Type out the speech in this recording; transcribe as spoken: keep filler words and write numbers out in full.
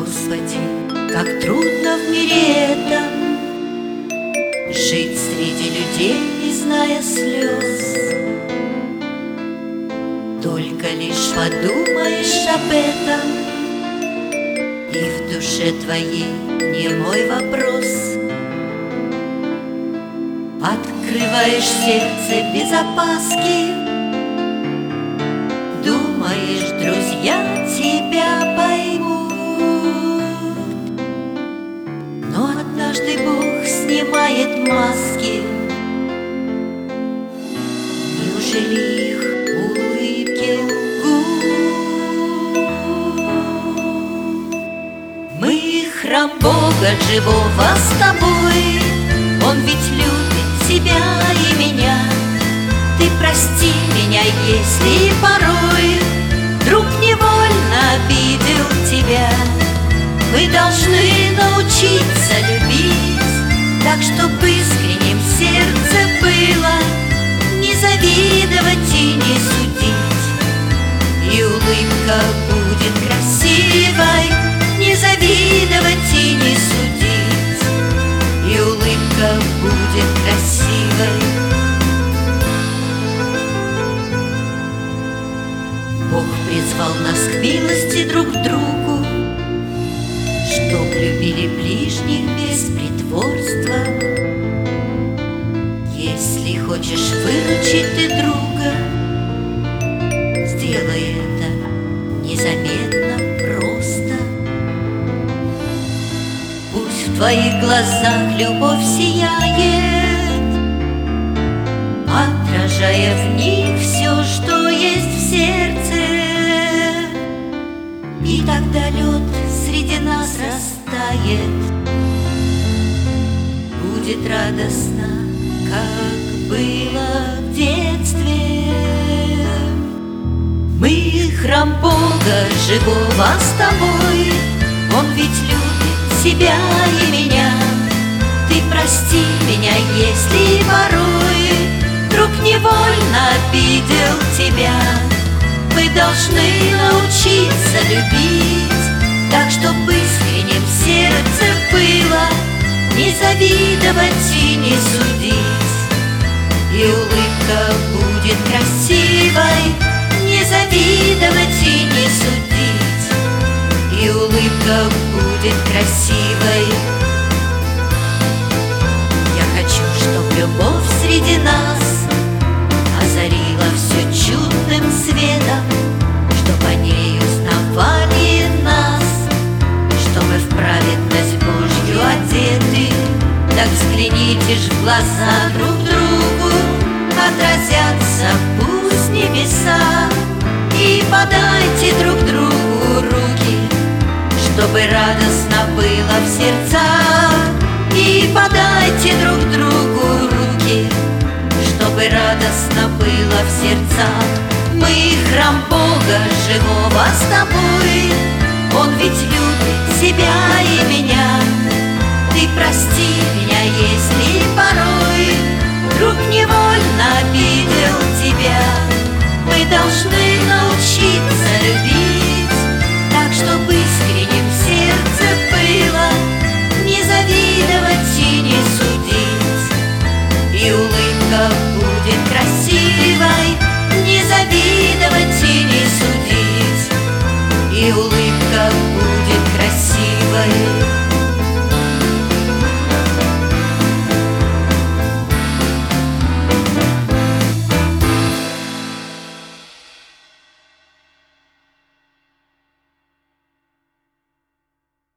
Господи, как трудно в мире этом жить среди людей, не зная слез. Только лишь подумаешь об этом, и в душе твоей немой вопрос. Открываешь сердце без опаски, думаешь, друзья тебя поймут. Но однажды Бог снимает маски. Неужели их улыбки лгут? Мы храм Бога живого с тобой, Он ведь любит тебя и меня. Ты прости меня, если порой друг невольно обидел тебя. Мы должны научиться любить так, чтоб искренним сердце было, не завидовать и не судить. И улыбка будет красивой, не завидовать и не судить. И улыбка будет красивой. Бог призвал нас к милости друг к другу, чтоб любили ближних без притворства. Если хочешь выручить ты друга, сделай это незаметно, просто. Пусть в твоих глазах любовь сияет, отражая в них все, что есть в сердце. И тогда лед среди нас растает. Будет радостно, как было в детстве. Мы храм Бога живого с тобой, Он ведь любит тебя и меня. Ты прости меня, если порой друг невольно обидел тебя. Мы должны научиться любить так, чтоб искренним сердце было, не завидовать и не судить. И улыбка будет красивой, не завидовать и не судить. И улыбка будет красивой. Я хочу, чтоб любовь среди нас озарила все чудным светом, чтоб о ней узнавали нас, что мы в праведность Божью одеты. Так взгляните ж в глаза друг другу, отразятся пусть небеса. И подайте друг другу руки, чтобы радостно было в сердцах. И подайте друг другу руки, чтобы радостно было в сердцах. Мы храм Бога живого с тобой, Он ведь любит тебя и меня. Ты прости меня, если порой друг невольно обидел тебя. Мы должны научиться любить так, чтоб искренним сердце было, не завидовать и не судить. И улыбка будет красивой, не завидовать и не судить. И улыбка будет красивой.